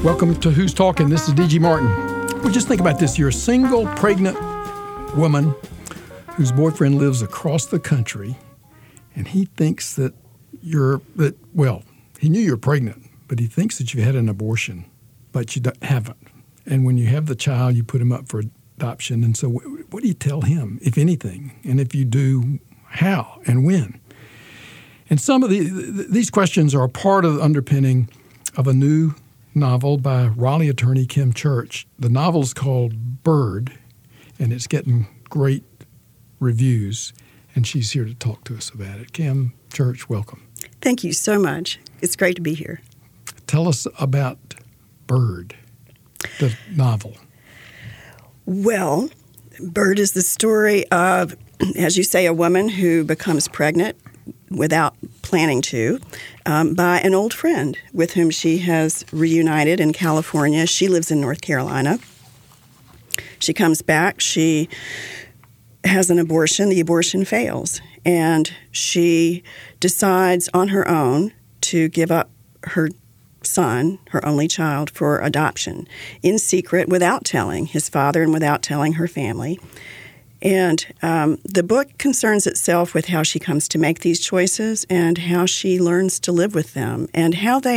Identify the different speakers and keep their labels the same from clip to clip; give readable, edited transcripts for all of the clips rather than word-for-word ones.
Speaker 1: Welcome to Who's Talking. This is D.G. Martin. Well, just think about this. You're a single, pregnant woman whose boyfriend lives across the country, and he thinks that he knew you were pregnant, but he thinks that you had an abortion, but you haven't. And when you have the child, you put him up for adoption. And so what do you tell him, if anything? And if you do, how and when? And some of these questions are a part of the underpinning of a new novel by Raleigh attorney Kim Church. The novel is called Bird, and it's getting great reviews, and she's here to talk to us about it. Kim Church, welcome.
Speaker 2: Thank you so much. It's great to be here.
Speaker 1: Tell us about Bird, the novel.
Speaker 2: Well, Bird is the story of, as you say, a woman who becomes pregnant without planning to, by an old friend with whom she has reunited in California. She lives in North Carolina. She comes back. She has an abortion. The abortion fails. And she decides on her own to give up her son, her only child, for adoption in secret without telling his father and without telling her family. And the book concerns itself with how she comes to make these choices and how she learns to live with them and how they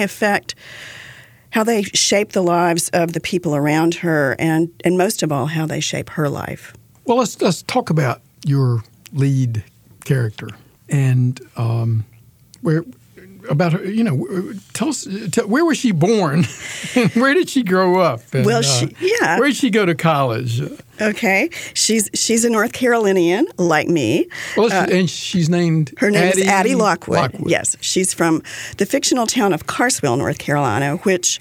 Speaker 2: shape the lives of the people around her and most of all, how they shape her life.
Speaker 1: Well, let's talk about your lead character and about her. Tell us where was she born, and where did she grow up? And,
Speaker 2: where
Speaker 1: did she go to college?
Speaker 2: Okay, she's a North Carolinian like me.
Speaker 1: Well, and she's named
Speaker 2: her name is Addie Lockwood. Yes, she's from the fictional town of Carswell, North Carolina, which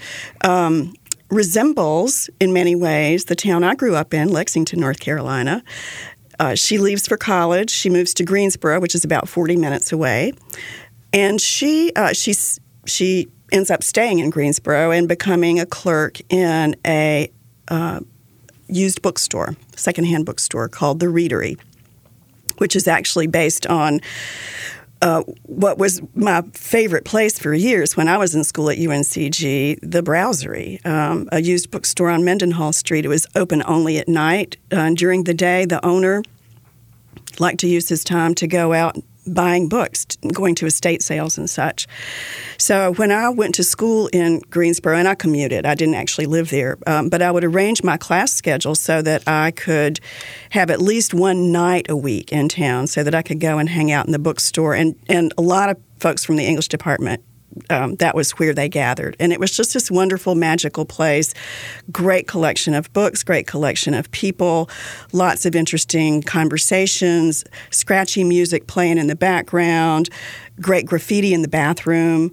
Speaker 2: resembles in many ways the town I grew up in, Lexington, North Carolina. She leaves for college. She moves to Greensboro, which is about 40 minutes away. And she ends up staying in Greensboro and becoming a clerk in a used bookstore, secondhand bookstore called The Readery, which is actually based on what was my favorite place for years when I was in school at UNCG, the Browsery, a used bookstore on Mendenhall Street. It was open only at night. During the day, the owner liked to use his time to go out buying books, going to estate sales and such. So when I went to school in Greensboro, and I commuted, I didn't actually live there, but I would arrange my class schedule so that I could have at least one night a week in town so that I could go and hang out in the bookstore. And a lot of folks from the English department, that was where they gathered. And it was just this wonderful, magical place, great collection of books, great collection of people, lots of interesting conversations, scratchy music playing in the background, great graffiti in the bathroom.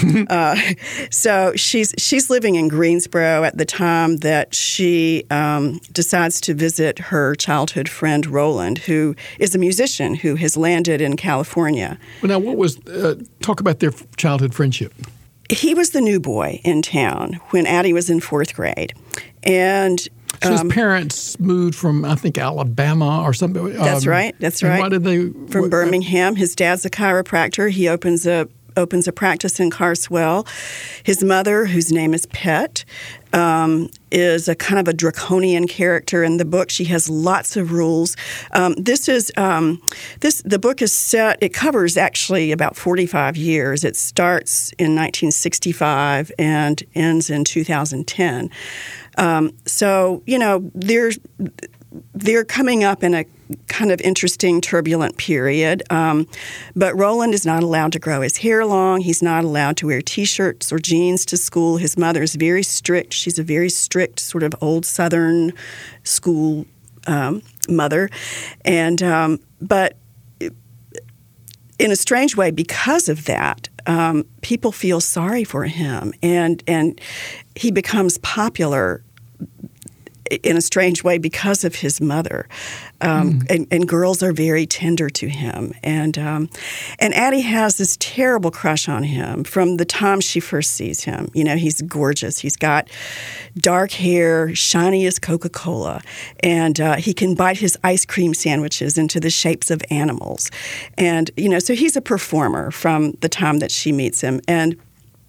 Speaker 2: So she's living in Greensboro at the time that she decides to visit her childhood friend Roland, who is a musician who has landed in California.
Speaker 1: Well, now, talk about their childhood friendship.
Speaker 2: He was the new boy in town when Addie was in fourth grade. And
Speaker 1: so his parents moved from, I think, Alabama or something.
Speaker 2: That's right.
Speaker 1: Why did they?
Speaker 2: From Birmingham. His dad's a chiropractor. He opens a practice in Carswell. His mother, whose name is Pet, is a kind of a draconian character in the book. She has lots of rules. The book is set. It covers actually about 45 years. It starts in 1965 and ends in 2010. So they're coming up in a kind of interesting, turbulent period. But Roland is not allowed to grow his hair long. He's not allowed to wear T-shirts or jeans to school. His mother is very strict. She's a very strict sort of old Southern school mother. And but in a strange way, because of that, people feel sorry for him. And he becomes popular in a strange way because of his mother. And girls are very tender to him. And Addie has this terrible crush on him from the time she first sees him. He's gorgeous. He's got dark hair, shiny as Coca-Cola. And he can bite his ice cream sandwiches into the shapes of animals. And, so he's a performer from the time that she meets him. And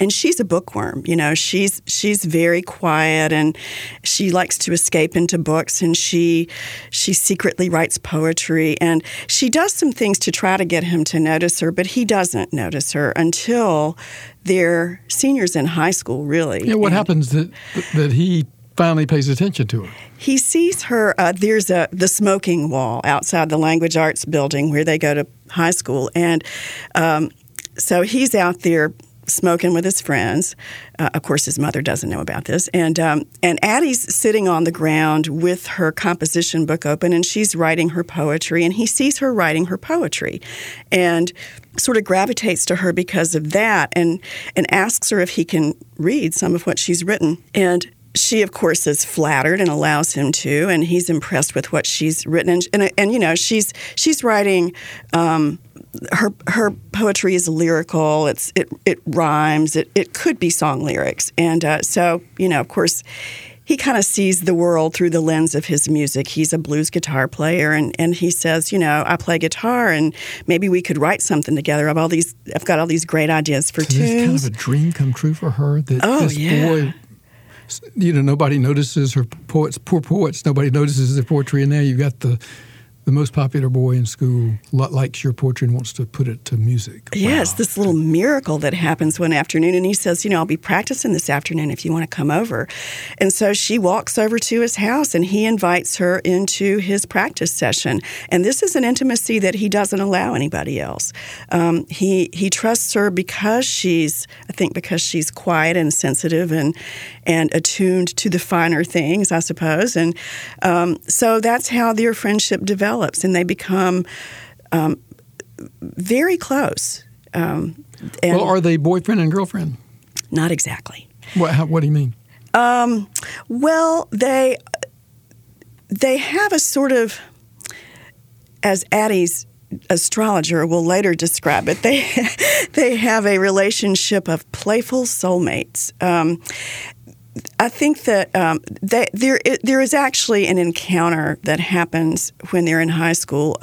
Speaker 2: and she's a bookworm. She's very quiet, and she likes to escape into books, and she secretly writes poetry, and she does some things to try to get him to notice her, but he doesn't notice her until they're seniors in high school, really.
Speaker 1: Yeah, what happens that he finally pays attention to her?
Speaker 2: He sees her. There's the smoking wall outside the Language Arts building where they go to high school, and so he's out there smoking with his friends. Of course, his mother doesn't know about this, and Addie's sitting on the ground with her composition book open, and she's writing her poetry, and he sees her writing her poetry, and sort of gravitates to her because of that, and asks her if he can read some of what she's written, and she, of course, is flattered and allows him to, and he's impressed with what she's written. And she's writing. Her poetry is lyrical. It rhymes. It could be song lyrics, and so of course, he kind of sees the world through the lens of his music. He's a blues guitar player, and he says, I play guitar, and maybe we could write something together. I've got all these great ideas for tunes.
Speaker 1: It's kind of a dream come true for her. That this boy. Nobody notices her poor poets. Nobody notices their poetry, and now you've got the most popular boy in school likes your poetry and wants to put it to music.
Speaker 2: Yeah, it's this little miracle that happens one afternoon, and he says, I'll be practicing this afternoon if you want to come over. And so she walks over to his house, and he invites her into his practice session. And this is an intimacy that he doesn't allow anybody else. He trusts her because she's quiet and sensitive and attuned to the finer things, I suppose. And so that's how their friendship develops, and they become very close.
Speaker 1: Well, are they boyfriend and girlfriend?
Speaker 2: Not exactly.
Speaker 1: What do you mean?
Speaker 2: Well, they have a sort of, as Addie's astrologer will later describe it, they have a relationship of playful soulmates. I think that there is actually an encounter that happens when they're in high school.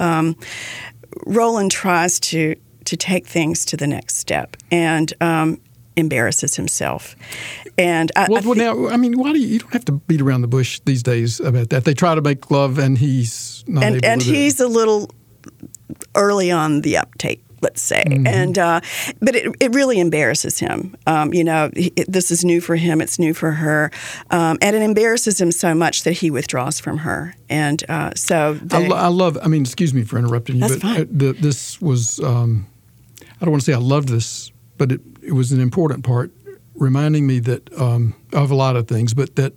Speaker 2: Roland tries to take things to the next step and embarrasses himself. And
Speaker 1: why do you don't have to beat around the bush these days about that? They try to make love, and he's not able to.
Speaker 2: And he's a little early on the uptake, let's say. Mm-hmm. And but it really embarrasses him. This is new for him. It's new for her. And it embarrasses him so much that he withdraws from her. And so
Speaker 1: I love. Excuse me for interrupting you.
Speaker 2: That's fine.
Speaker 1: This was. I don't want to say I loved this, but it was an important part, reminding me that of a lot of things, but that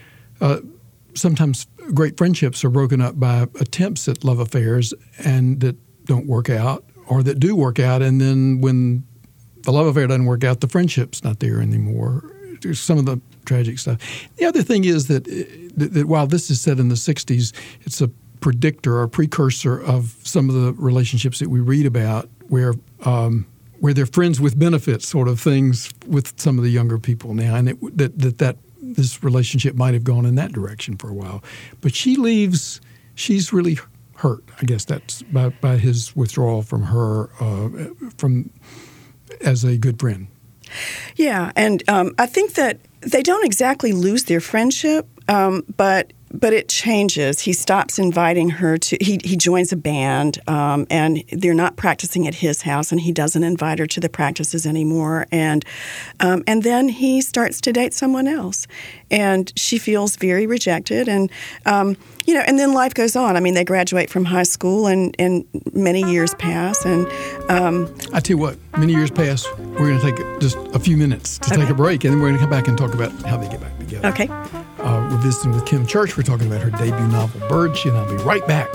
Speaker 1: sometimes great friendships are broken up by attempts at love affairs and that don't work out, or that do work out, and then when the love affair doesn't work out, the friendship's not there anymore. There's some of the tragic stuff. The other thing is that while this is set in the 60s, it's a predictor or precursor of some of the relationships that we read about where they're friends with benefits sort of things with some of the younger people now, and that this relationship might have gone in that direction for a while. But she leaves, she's really hurt. I guess that's by his withdrawal from her from as a good friend.
Speaker 2: Yeah, and I think that they don't exactly lose their friendship, but it changes. He stops inviting her to. He joins a band, and they're not practicing at his house, and he doesn't invite her to the practices anymore. And then he starts to date someone else, and she feels very rejected. And and then life goes on. I mean, they graduate from high school, and many years pass. And
Speaker 1: I tell you what, many years pass. We're going to take just a few minutes to take a break, and then we're going to come back and talk about how they get back together.
Speaker 2: Okay.
Speaker 1: We're visiting with Kim Church. We're talking about her debut novel, Bird. And I'll be right back.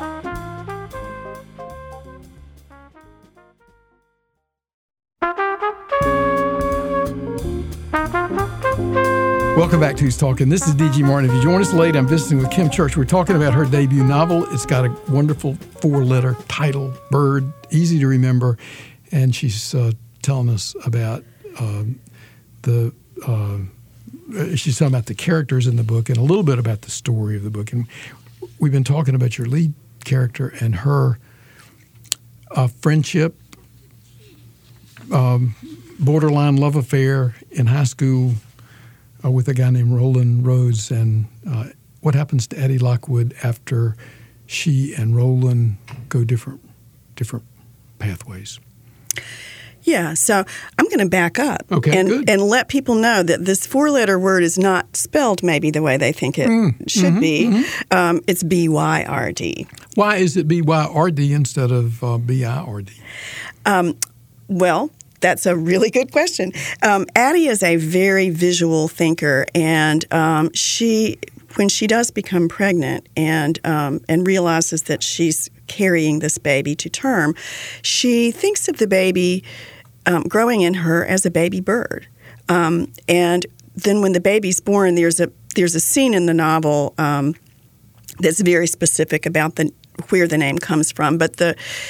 Speaker 1: Welcome back to Who's Talking. This is D.G. Martin. If you join us late, I'm visiting with Kim Church. We're talking about her debut novel. It's got a wonderful 4-letter title, Bird, easy to remember. And she's telling us about she's talking about the characters in the book and a little bit about the story of the book. And we've been talking about your lead character and her friendship borderline love affair in high school with a guy named Roland Rhodes, and what happens to Addie Lockwood after she and Roland go different pathways?
Speaker 2: Yeah, so I'm going to back up
Speaker 1: good.
Speaker 2: and let people know that this four-letter word is not spelled maybe the way they think it should be. Mm-hmm. It's B-Y-R-D.
Speaker 1: Why is it B-Y-R-D instead of B-I-R-D?
Speaker 2: Well, that's a really good question. Addie is a very visual thinker, and when she does become pregnant and realizes that she's carrying this baby to term, she thinks of the baby growing in her as a baby bird. And then when the baby's born, there's a scene in the novel that's very specific about where the name comes from. But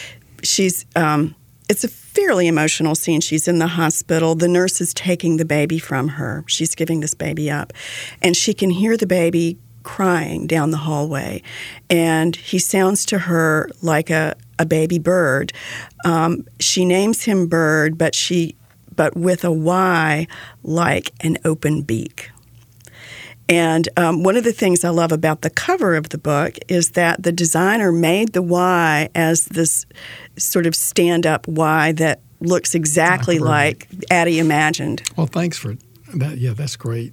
Speaker 2: it's a fairly emotional scene. She's in the hospital. The nurse is taking the baby from her. She's giving this baby up. And she can hear the baby crying down the hallway. And he sounds to her like a baby bird. She names him Bird, but with a Y like an open beak. And one of the things I love about the cover of the book is that the designer made the Y as this sort of stand-up Y that looks exactly like Addie imagined.
Speaker 1: Well, thanks for that. Yeah, that's great.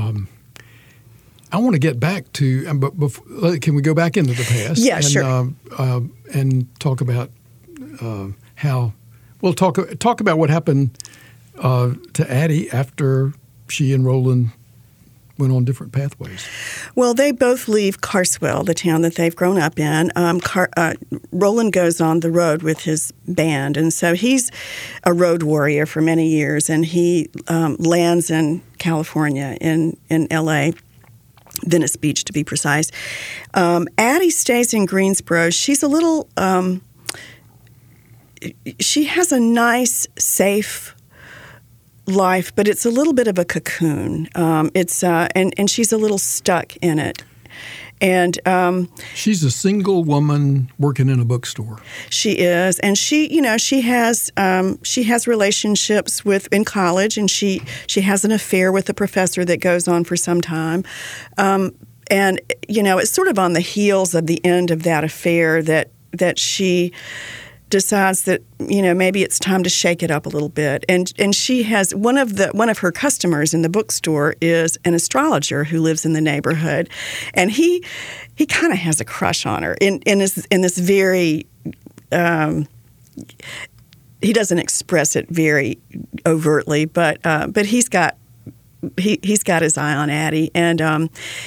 Speaker 1: I want to get back to, but can we go back into the past?
Speaker 2: Yeah, sure.
Speaker 1: And talk about how we'll talk about what happened to Addie after she and Roland went on different pathways.
Speaker 2: Well, they both leave Carswell, the town that they've grown up in. Roland goes on the road with his band, and so he's a road warrior for many years, and he lands in California, in L.A., Venice Beach, to be precise. Addie stays in Greensboro. She's a little she has a nice, safe life, but it's a little bit of a cocoon. And she's a little stuck in it. And
Speaker 1: she's a single woman working in a bookstore.
Speaker 2: She is, and she has relationships in college, and she has an affair with a professor that goes on for some time. And it's sort of on the heels of the end of that affair that she decides that maybe it's time to shake it up a little bit, and she has one of her customers in the bookstore is an astrologer who lives in the neighborhood, and he kind of has a crush on her in this very he doesn't express it very overtly, but he's got his eye on Addie, and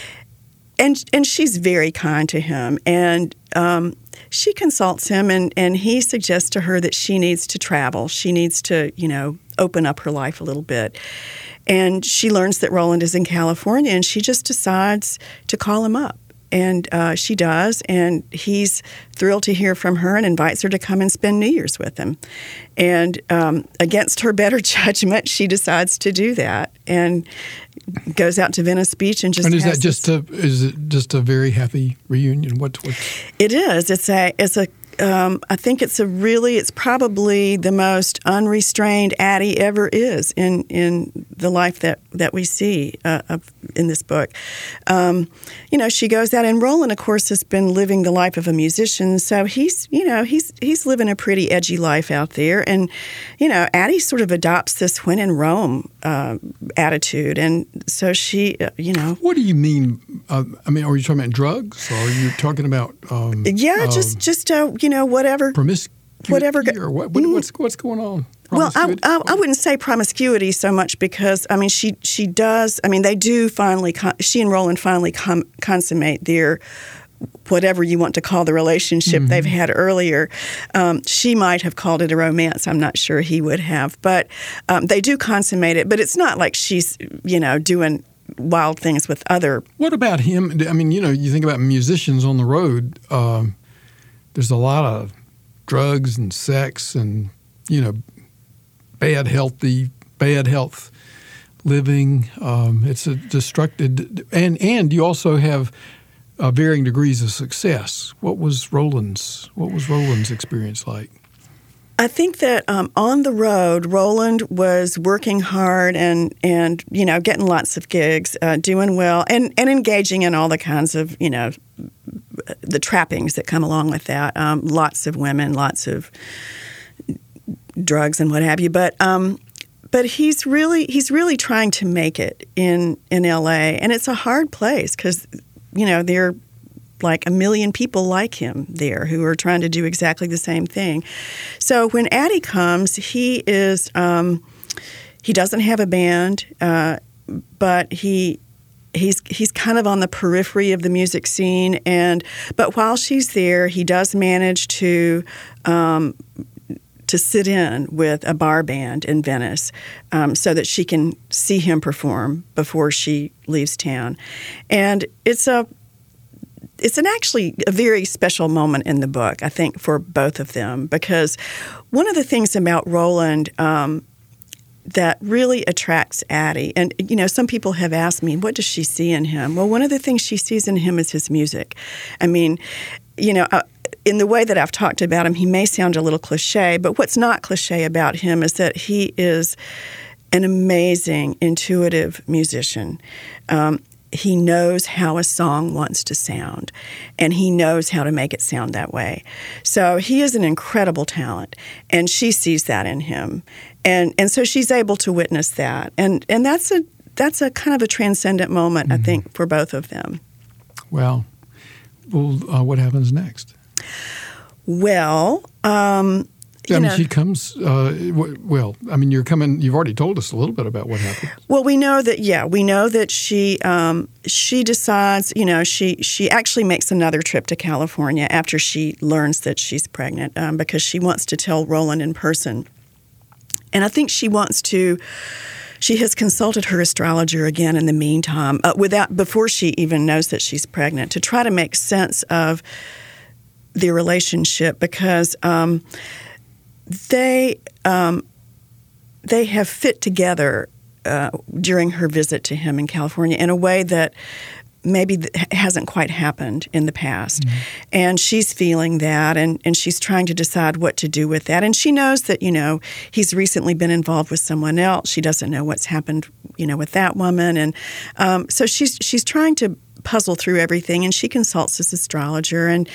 Speaker 2: she's very kind to him, and she consults him, and he suggests to her that she needs to travel. She needs to, open up her life a little bit. And she learns that Roland is in California, and she just decides to call him up. And she does, and he's thrilled to hear from her and invites her to come and spend New Year's with him. And against her better judgment, she decides to do that and goes out to Venice Beach and just. And is
Speaker 1: it just a very happy reunion? What?
Speaker 2: It is. It's a. I think it's probably the most unrestrained Addie ever is in the life that we see in this book. She goes out, and Roland, of course, has been living the life of a musician, so he's living a pretty edgy life out there, and Addie sort of adopts this when in Rome attitude, and so she,
Speaker 1: What do you mean? Are you talking about drugs, or are you talking about?
Speaker 2: Just whatever.
Speaker 1: Promiscuity,
Speaker 2: whatever.
Speaker 1: Or what's going on?
Speaker 2: Well, I wouldn't say promiscuity so much because she does. They do finally. She and Roland finally consummate their whatever you want to call the relationship they've had earlier. She might have called it a romance. I'm not sure he would have, but they do consummate it. But it's not like she's doing wild things with other.
Speaker 1: What about him? You think about musicians on the road. There's a lot of drugs and sex and, bad health living. It's a destructive, and you also have varying degrees of success. What was Roland's experience like?
Speaker 2: I think that on the road, Roland was working hard and getting lots of gigs, doing well, and engaging in all the kinds of the trappings that come along with that. Lots of women, lots of drugs and what have you. But he's really trying to make it in L.A. and it's a hard place because there are like 1 million people like him there who are trying to do exactly the same thing. So when Addie comes, he doesn't have a band, but he's kind of on the periphery of the music scene. But while she's there, he does manage to sit in with a bar band in Venice so that she can see him perform before she leaves town. And it's actually a very special moment in the book, I think, for both of them, because one of the things about Roland that really attracts Addie, and some people have asked me, what does she see in him? Well, one of the things she sees in him is his music. I mean, in the way that I've talked about him, he may sound a little cliche, but what's not cliche about him is that he is an amazing, intuitive musician. He knows how a song wants to sound, and he knows how to make it sound that way. So he is an incredible talent, and she sees that in him. And so she's able to witness that. And that's a kind of a transcendent moment, I think, for both of them.
Speaker 1: Well, what happens next?
Speaker 2: Well,
Speaker 1: she comes. You're coming. You've already told us a little bit about what happened.
Speaker 2: Well, we know that she decides. She actually makes another trip to California after she learns that she's pregnant because she wants to tell Roland in person, and I think she wants to. She has consulted her astrologer again in the meantime, before she even knows that she's pregnant, to try to make sense of their relationship because. They have fit together during her visit to him in California in a way that maybe hasn't quite happened in the past. Mm-hmm. And she's feeling that, and she's trying to decide what to do with that. And she knows that, he's recently been involved with someone else. She doesn't know what's happened, with that woman. And so she's trying to puzzle through everything, and she consults this astrologer. And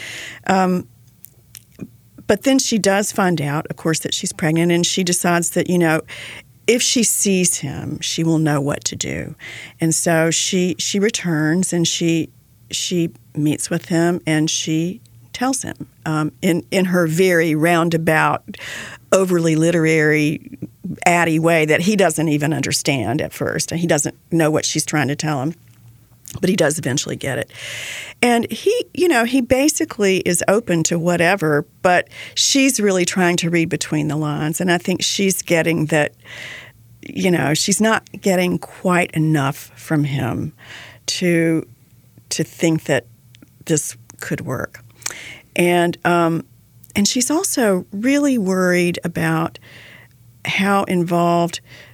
Speaker 2: but then she does find out, of course, that she's pregnant, and she decides that, if she sees him, she will know what to do. And so she returns, and she meets with him, and she tells him in her very roundabout, overly literary Addie way that he doesn't even understand at first. And he doesn't know what she's trying to tell him. But he does eventually get it. And he basically is open to whatever, but she's really trying to read between the lines. And I think she's getting that, she's not getting quite enough from him to think that this could work. And she's also really worried about how involved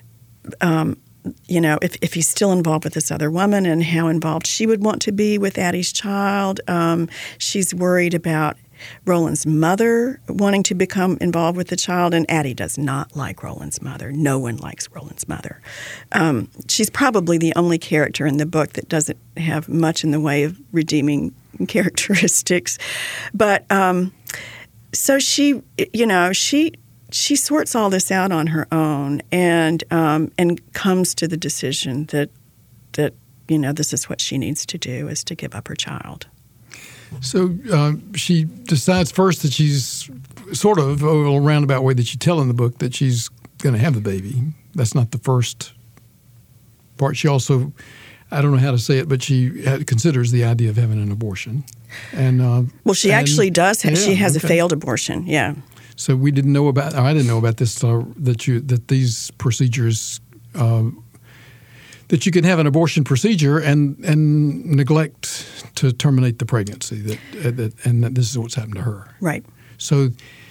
Speaker 2: if he's still involved with this other woman and how involved she would want to be with Addie's child. She's worried about Roland's mother wanting to become involved with the child, and Addie does not like Roland's mother. No one likes Roland's mother. She's probably the only character in the book that doesn't have much in the way of redeeming characteristics. But so she sorts all this out on her own and comes to the decision that this is what she needs to do, is to give up her child.
Speaker 1: So she decides first that she's sort of a little roundabout way that you tell in the book that she's going to have the baby. That's not the first part. She also, I don't know how to say it, but she considers the idea of having an abortion. And
Speaker 2: she actually does. She has a failed abortion. Yeah.
Speaker 1: So I didn't know about this that these procedures that you can have an abortion procedure and neglect to terminate the pregnancy and that this is what's happened to her.
Speaker 2: Right.
Speaker 1: So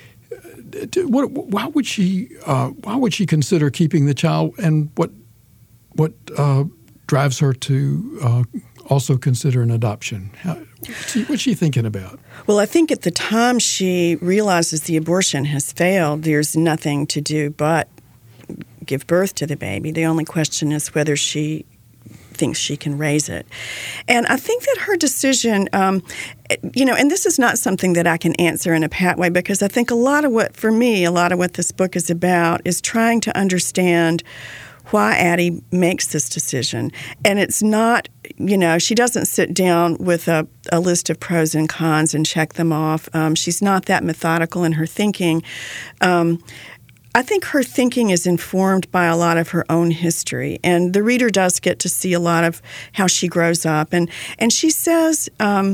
Speaker 1: why would she consider keeping the child, and what drives her to also consider an adoption. What's she thinking about?
Speaker 2: Well, I think at the time she realizes the abortion has failed, there's nothing to do but give birth to the baby. The only question is whether she thinks she can raise it. And I think that her decision, and this is not something that I can answer in a pat way, because I think a lot of what this book is about is trying to understand why Addie makes this decision. And it's not, she doesn't sit down with a list of pros and cons and check them off. She's not that methodical in her thinking. I think her thinking is informed by a lot of her own history, and the reader does get to see a lot of how she grows up. And she says,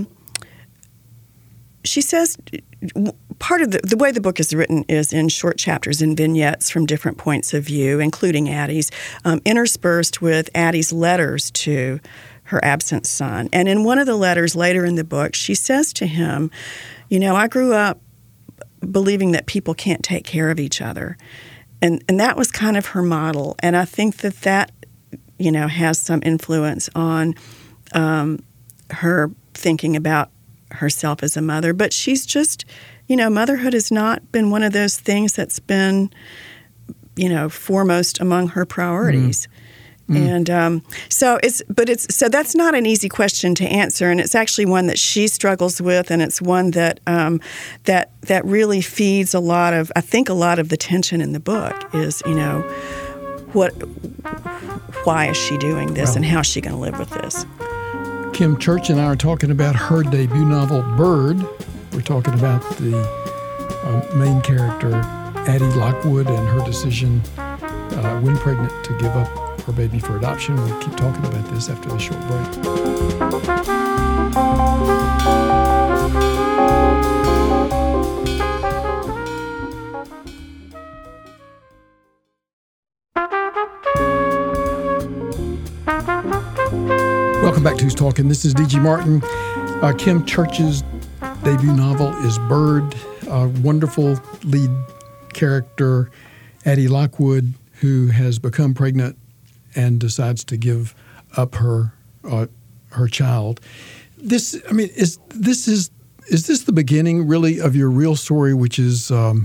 Speaker 2: part of the way the book is written is in short chapters and vignettes from different points of view, including Addie's, interspersed with Addie's letters to her absent son. And in one of the letters later in the book, she says to him, I grew up believing that people can't take care of each other. And that was kind of her model. And I think that has some influence on her thinking about herself as a mother. But she's just, motherhood has not been one of those things that's been, foremost among her priorities. And so that's not an easy question to answer, and it's actually one that she struggles with, and it's one that that really feeds a lot of the tension in the book is, why is she doing this, and how is she going to live with this?
Speaker 1: Kim Church and I are talking about her debut novel, Bird. We're talking about the main character, Addie Lockwood, and her decision when pregnant to give up her baby for adoption. We'll keep talking about this after the short break. Welcome back to Who's Talking. This is D.G. Martin. Kim Church's debut novel is Bird. A wonderful lead character, Addie Lockwood, who has become pregnant and decides to give up her child. Is this the beginning really of your real story, which is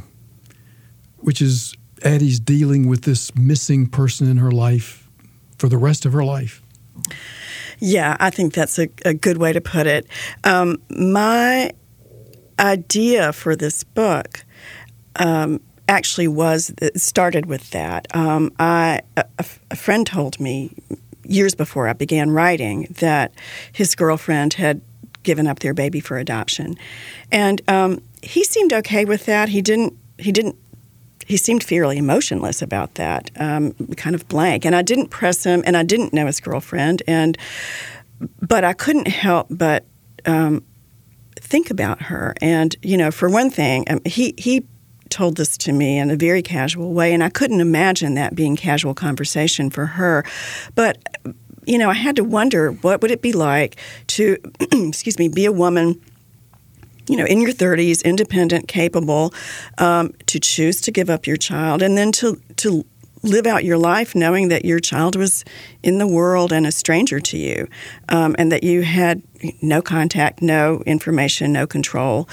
Speaker 1: Addie's dealing with this missing person in her life for the rest of her life?
Speaker 2: Yeah, I think that's a good way to put it. My idea for this book actually started with that. A friend told me years before I began writing that his girlfriend had given up their baby for adoption, and he seemed okay with that. He seemed fairly emotionless about that, kind of blank. And I didn't press him, and I didn't know his girlfriend, but I couldn't help but think about her. And for one thing, he told this to me in a very casual way, and I couldn't imagine that being casual conversation for her. But, I had to wonder, what would it be like to, be a woman, in your 30s, independent, capable, to choose to give up your child, and then to live out your life knowing that your child was in the world and a stranger to you, and that you had no contact, no information, no control.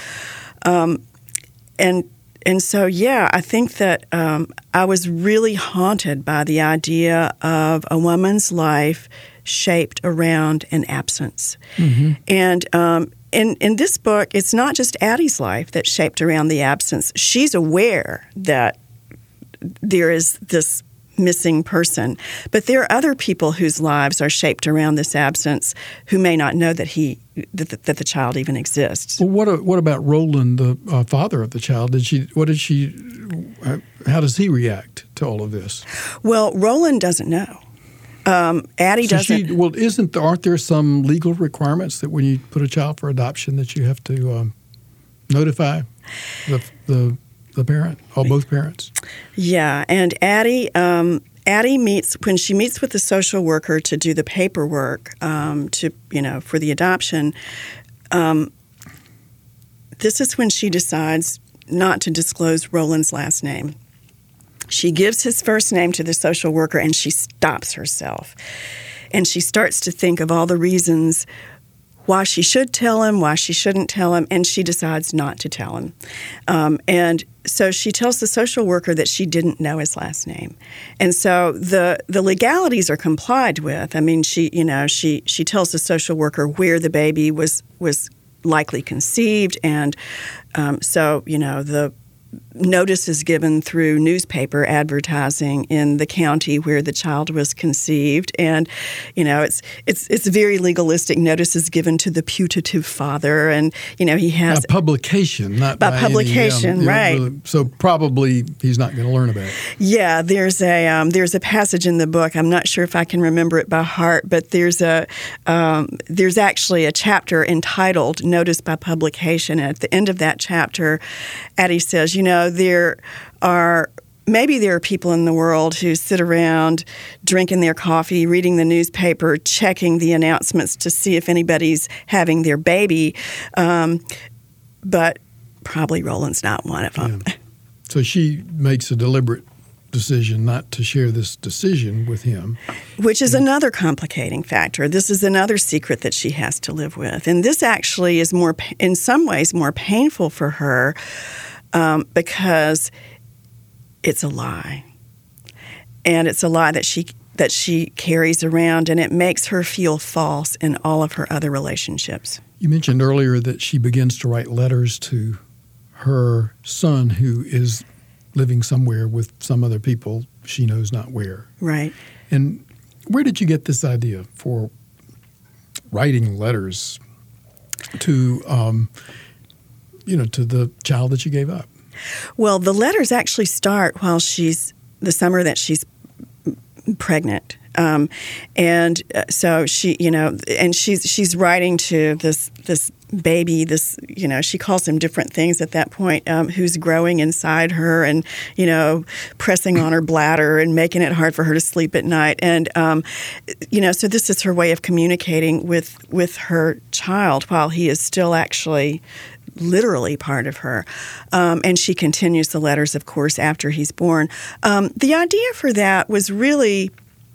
Speaker 2: And so, I think that I was really haunted by the idea of a woman's life shaped around an absence. Mm-hmm. And in this book, it's not just Addie's life that's shaped around the absence. She's aware that there is this missing person, but there are other people whose lives are shaped around this absence who may not know that that the child even exists.
Speaker 1: Well, what about Roland, the father of the child? How does he react to all of this?
Speaker 2: Well, Roland doesn't know. Addie doesn't.
Speaker 1: Aren't there some legal requirements that when you put a child for adoption that you have to notify the parent or both parents?
Speaker 2: Yeah, and Addie meets with the social worker to do the paperwork for the adoption. This is when she decides not to disclose Roland's last name. She gives his first name to the social worker, and she stops herself. and she starts to think of all the reasons why she should tell him, why she shouldn't tell him, and she decides not to tell him. And so she tells the social worker that she didn't know his last name. And so the legalities are complied with. I mean, she tells the social worker where the baby was likely conceived, and so the notice is given through newspaper advertising in the county where the child was conceived, and it's very legalistic. Notice is given to the putative father, and he has
Speaker 1: by publication, not
Speaker 2: by publication,
Speaker 1: any,
Speaker 2: right?
Speaker 1: Really, so probably he's not going to learn about it.
Speaker 2: Yeah, there's a passage in the book. I'm not sure if I can remember it by heart, but there's actually a chapter entitled "Notice by Publication," and at the end of that chapter, Addie says, there are people in the world who sit around drinking their coffee, reading the newspaper, checking the announcements to see if anybody's having their baby, but probably Roland's not one of them.
Speaker 1: Yeah. So she makes a deliberate decision not to share this decision with him.
Speaker 2: Which is another complicating factor. This is another secret that she has to live with. And this actually is in some ways more painful for her because it's a lie. And it's a lie that she carries around, and it makes her feel false in all of her other relationships.
Speaker 1: You mentioned earlier that she begins to write letters to her son, who is living somewhere with some other people she knows not where.
Speaker 2: Right.
Speaker 1: And where did you get this idea for writing letters to to the child that you gave up?
Speaker 2: Well, the letters actually start while the summer that she's pregnant. So she, and she's writing to this baby, she calls him different things at that point, who's growing inside her and, pressing on her bladder and making it hard for her to sleep at night. And, so this is her way of communicating with her child while he is still actually literally part of her. And she continues the letters, of course, after he's born. The idea for that was really,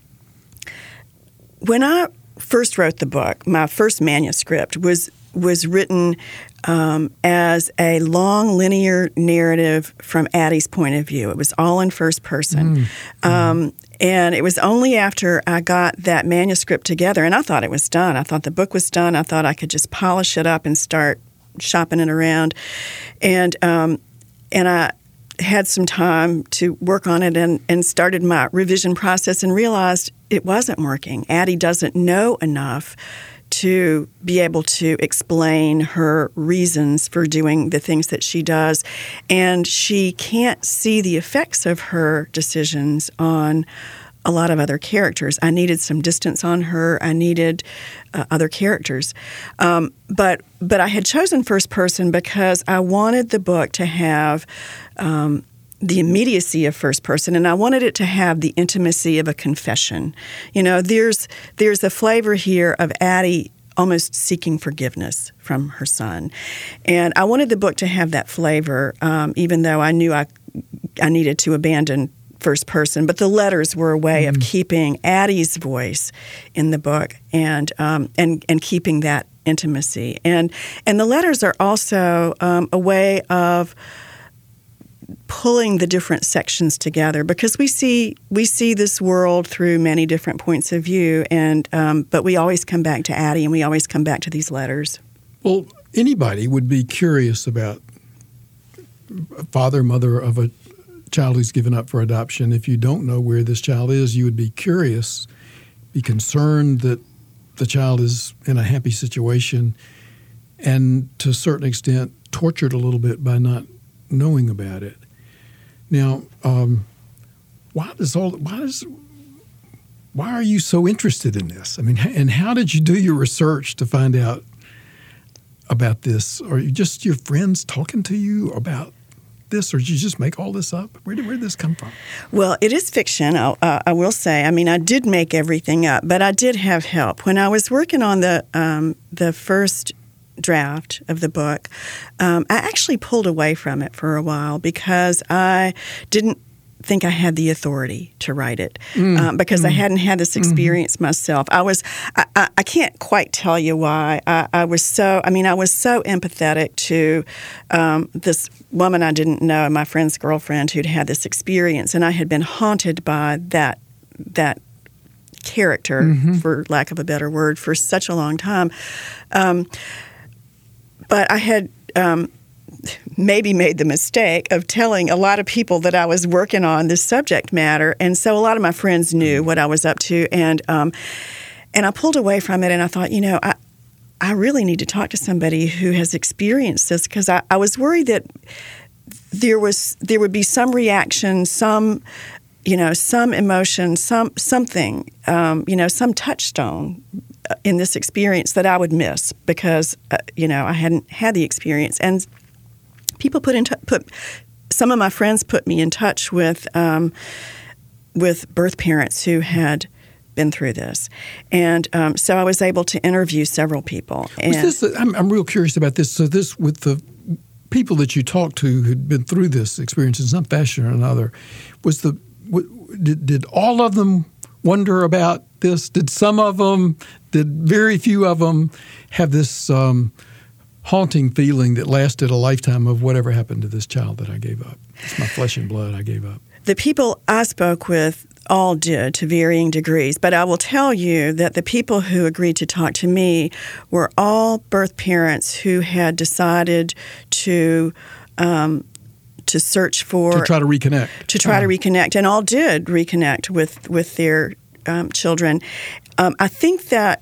Speaker 2: when I first wrote the book, my first manuscript was written as a long linear narrative from Addie's point of view. It was all in first person. And it was only after I got that manuscript together, and I thought it was done. I thought the book was done. I thought I could just polish it up and start shopping it around. And I had some time to work on it and started my revision process and realized it wasn't working. Addie doesn't know enough to be able to explain her reasons for doing the things that she does. And she can't see the effects of her decisions on a lot of other characters. I needed some distance on her. I needed other characters. But I had chosen first person because I wanted the book to have the immediacy of first person, and I wanted it to have the intimacy of a confession. There's a flavor here of Addie almost seeking forgiveness from her son. And I wanted the book to have that flavor, even though I knew I needed to abandon first person. But the letters were a way of keeping Addie's voice in the book and keeping that intimacy. And the letters are also a way of pulling the different sections together, because we see this world through many different points of view, but we always come back to Addie, and we always come back to these letters.
Speaker 1: Well, anybody would be curious about a father, mother of a child who's given up for adoption. If you don't know where this child is, you would be curious, be concerned that the child is in a happy situation, and to a certain extent tortured a little bit by not knowing about it. Now, why are you so interested in this? I mean, and how did you do your research to find out about this? Are you just your friends talking to you about this, or did you just make all this up? Where did this come from?
Speaker 2: Well, it is fiction, I will say. I mean, I did make everything up, but I did have help. When I was working on the first draft of the book, I actually pulled away from it for a while because I didn't think I had the authority to write it because I hadn't had this experience myself. I can't quite tell you why. I was so empathetic to this woman I didn't know, my friend's girlfriend, who'd had this experience, and I had been haunted by that character, for lack of a better word, for such a long time. But I had maybe made the mistake of telling a lot of people that I was working on this subject matter, and so a lot of my friends knew what I was up to, and I pulled away from it, and I thought, I really need to talk to somebody who has experienced this, because I was worried that there would be some reaction, some emotion, something, some touchstone in this experience that I would miss because, I hadn't had the experience. And people some of my friends put me in touch with birth parents who had been through this. And so I was able to interview several people.
Speaker 1: I'm real curious about this. So this, with the people that you talked to who'd been through this experience in some fashion or another, did all of them wonder about this? Did very few of them have this haunting feeling that lasted a lifetime of whatever happened to this child that I gave up? It's my flesh and blood I gave up.
Speaker 2: The people I spoke with all did to varying degrees, but I will tell you that the people who agreed to talk to me were all birth parents who had decided to search for...
Speaker 1: To try to reconnect.
Speaker 2: To reconnect, and all did reconnect with their children. I think that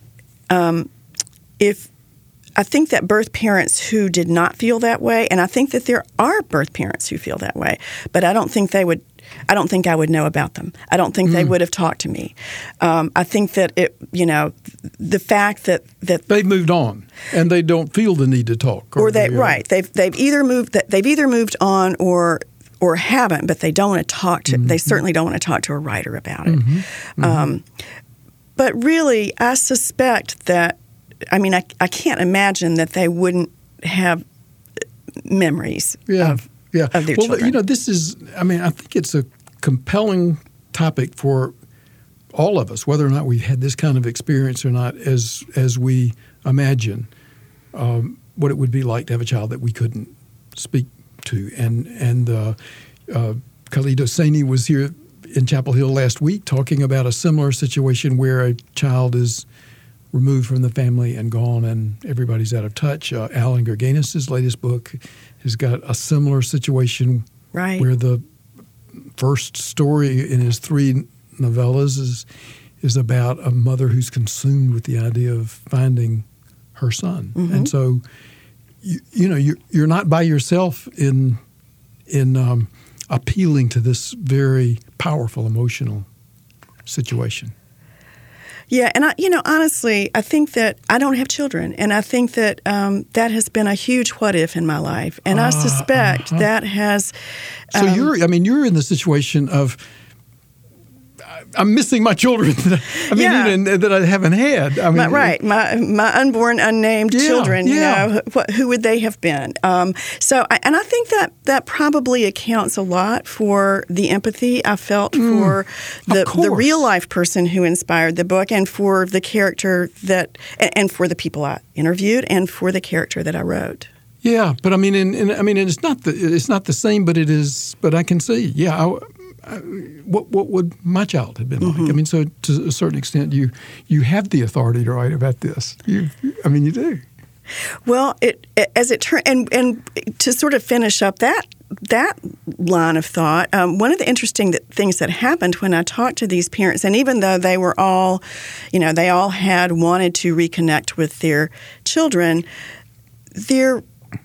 Speaker 2: birth parents who did not feel that way, and I think that there are birth parents who feel that way, but I don't think I would know about them. I don't think they would have talked to me. I think that the fact that
Speaker 1: they've moved on and they don't feel the need to talk,
Speaker 2: they've either moved on or haven't, but they don't want to talk to. They certainly don't want to talk to a writer about it. But really, I suspect that. I mean, I can't imagine that they wouldn't have memories of their children.
Speaker 1: This is, I think it's a compelling topic for all of us, whether or not we've had this kind of experience or not, as we imagine what it would be like to have a child that we couldn't speak to. And Khalid Hosseini was here in Chapel Hill last week talking about a similar situation where a child is removed from the family and gone, and everybody's out of touch. Alan Gurganus' latest book has got a similar situation, where the first story in his 3 novellas is about a mother who's consumed with the idea of finding her son, and so you're not by yourself in appealing to this very powerful emotional situation.
Speaker 2: Yeah, and honestly, I think that I don't have children, and I think that that has been a huge what if in my life, and I suspect that has.
Speaker 1: So you're in the situation of I'm missing my children. That I haven't had.
Speaker 2: My unborn, unnamed children. Who would they have been? I think that probably accounts a lot for the empathy I felt for the real life person who inspired the book, and for the character and for the people I interviewed, and for the character that I wrote.
Speaker 1: Yeah, but it's not the same, but it is. But I can see. Yeah. What would my child have been like? So to a certain extent, you have the authority to write about this. You do.
Speaker 2: Well, as it turned, and to sort of finish up that line of thought, one of the interesting things that happened when I talked to these parents, and even though they were all, they all had wanted to reconnect with their children, their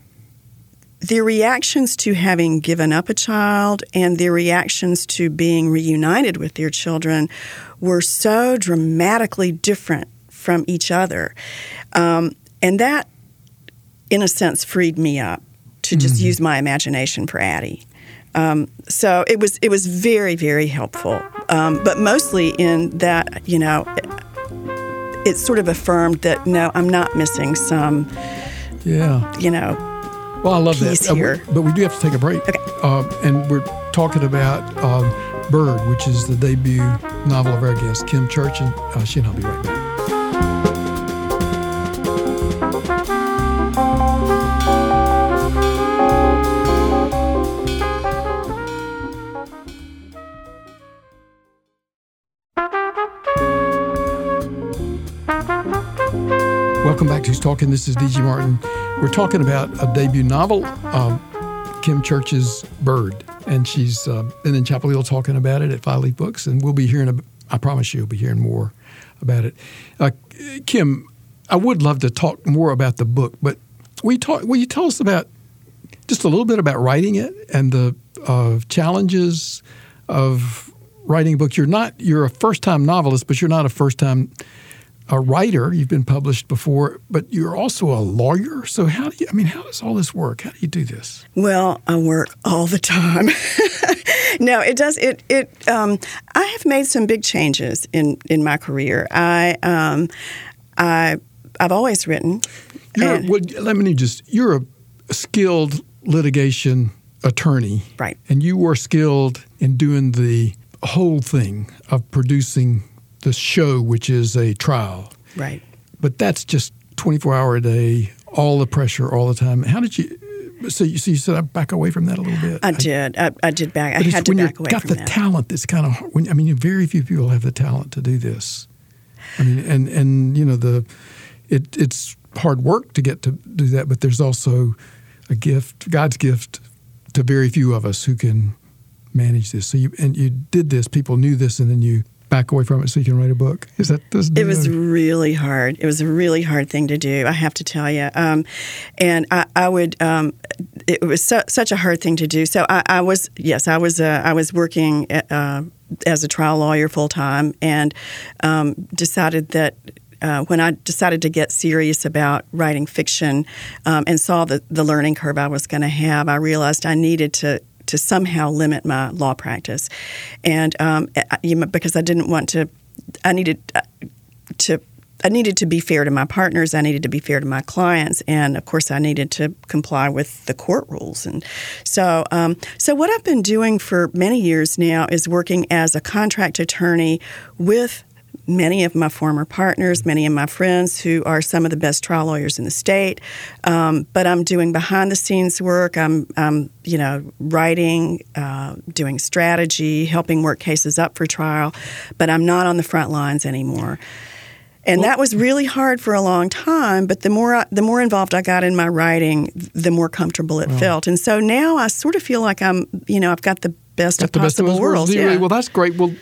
Speaker 2: reactions to having given up a child and their reactions to being reunited with their children were so dramatically different from each other. And that, in a sense, freed me up to just use my imagination for Addie. So it was very, very helpful. But mostly in that, it sort of affirmed that, no, I'm not missing some,
Speaker 1: Well, I love that.
Speaker 2: Here.
Speaker 1: But we do have to take a break.
Speaker 2: Okay.
Speaker 1: And we're talking about Bird, which is the debut novel of our guest, Kim Church, and she and I'll be right back. Welcome back to Who's Talking. This is D.G. Martin. We're talking about a debut novel, Kim Church's Bird. And she's been in Chapel Hill talking about it at Five Leaf Books. And we'll be hearing, I promise you'll be hearing more about it. Kim, I would love to talk more about the book, but will you tell us about just a little bit about writing it and the challenges of writing a book? You're a first-time novelist, but you're not a first-time a writer. You've been published before, but you're also a lawyer. So how does all this work? How do you do this?
Speaker 2: Well, I work all the time. No, it does. I have made some big changes in my career. I've always written.
Speaker 1: You're a skilled litigation attorney.
Speaker 2: Right. And
Speaker 1: you were skilled in doing the whole thing of producing the show, which is a trial.
Speaker 2: Right.
Speaker 1: But that's just 24-hour a day, all the pressure, all the time. How did you – so you said I back away from that a little bit.
Speaker 2: I did. I did back – I had to back away from that.
Speaker 1: When you've got the talent, it's kind of – very few people have the talent to do this. It's hard work to get to do that, but there's also a gift, God's gift to very few of us who can manage this. So you did this, people knew this, and then you back away from it so you can write a book. Is that this?
Speaker 2: It was really hard. It was a really hard thing to do, I have to tell you. And I would. It was such a hard thing to do. So I was working as a trial lawyer full time, and decided that. When I decided to get serious about writing fiction and saw the learning curve I was going to have, I realized I needed to somehow limit my law practice, and because I didn't want to, I needed to be fair to my partners. I needed to be fair to my clients, and of course, I needed to comply with the court rules. And so what I've been doing for many years now is working as a contract attorney with many of my former partners, many of my friends who are some of the best trial lawyers in the state. But I'm doing behind-the-scenes work. I'm writing, doing strategy, helping work cases up for trial. But I'm not on the front lines anymore. And that was really hard for a long time. But the more involved I got in my writing, the more comfortable it felt. And so now I sort of feel like I've got the best of possible worlds.
Speaker 1: Yeah. Well, that's great. Well,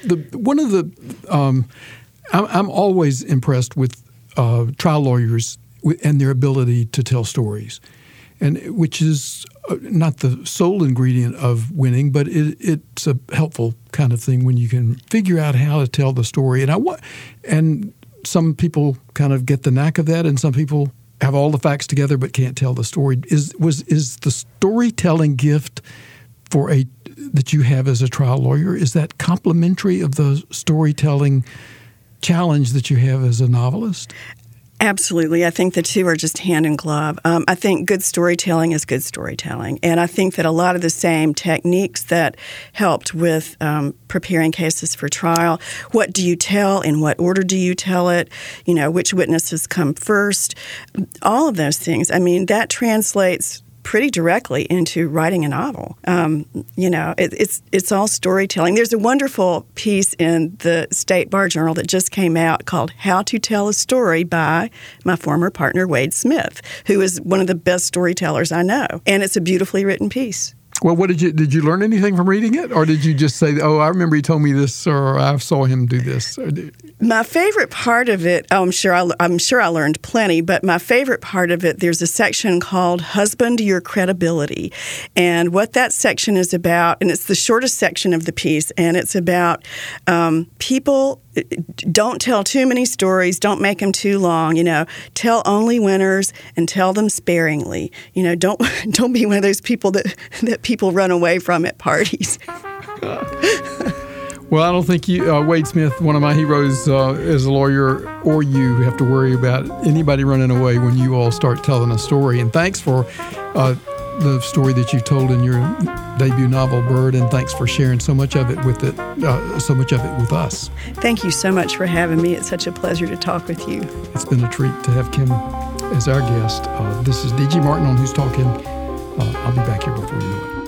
Speaker 1: I'm always impressed with trial lawyers and their ability to tell stories, and which is not the sole ingredient of winning, but it's a helpful kind of thing when you can figure out how to tell the story. And some people kind of get the knack of that, and some people have all the facts together but can't tell the story. Is the storytelling gift that you have as a trial lawyer, is that complementary of the storytelling challenge that you have as a novelist?
Speaker 2: Absolutely. I think the two are just hand in glove. I think good storytelling is good storytelling. And I think that a lot of the same techniques that helped with preparing cases for trial, what do you tell, in what order do you tell it, which witnesses come first, all of those things. That translates pretty directly into writing a novel. It's all storytelling. There's a wonderful piece in the State Bar Journal that just came out called How to Tell a Story by my former partner, Wade Smith, who is one of the best storytellers I know. And it's a beautifully written piece.
Speaker 1: Well, did you learn anything from reading it? Or did you just say, I remember he told me this, or I saw him do this?
Speaker 2: My favorite part of it, I'm sure I learned plenty, but my favorite part of it, there's a section called Husband Your Credibility. And what that section is about, and it's the shortest section of the piece, and it's about people don't tell too many stories, don't make them too long, tell only winners and tell them sparingly. Don't be one of those people that people run away from at parties.
Speaker 1: Well, I don't think Wade Smith, one of my heroes as a lawyer, or you have to worry about anybody running away when you all start telling a story. And thanks for the story that you told in your debut novel, Bird, and thanks for sharing so much of it with us.
Speaker 2: Thank you so much for having me. It's such a pleasure to talk with you.
Speaker 1: It's been a treat to have Kim as our guest. This is D.G. Martin on Who's Talking. I'll be back here before you know it.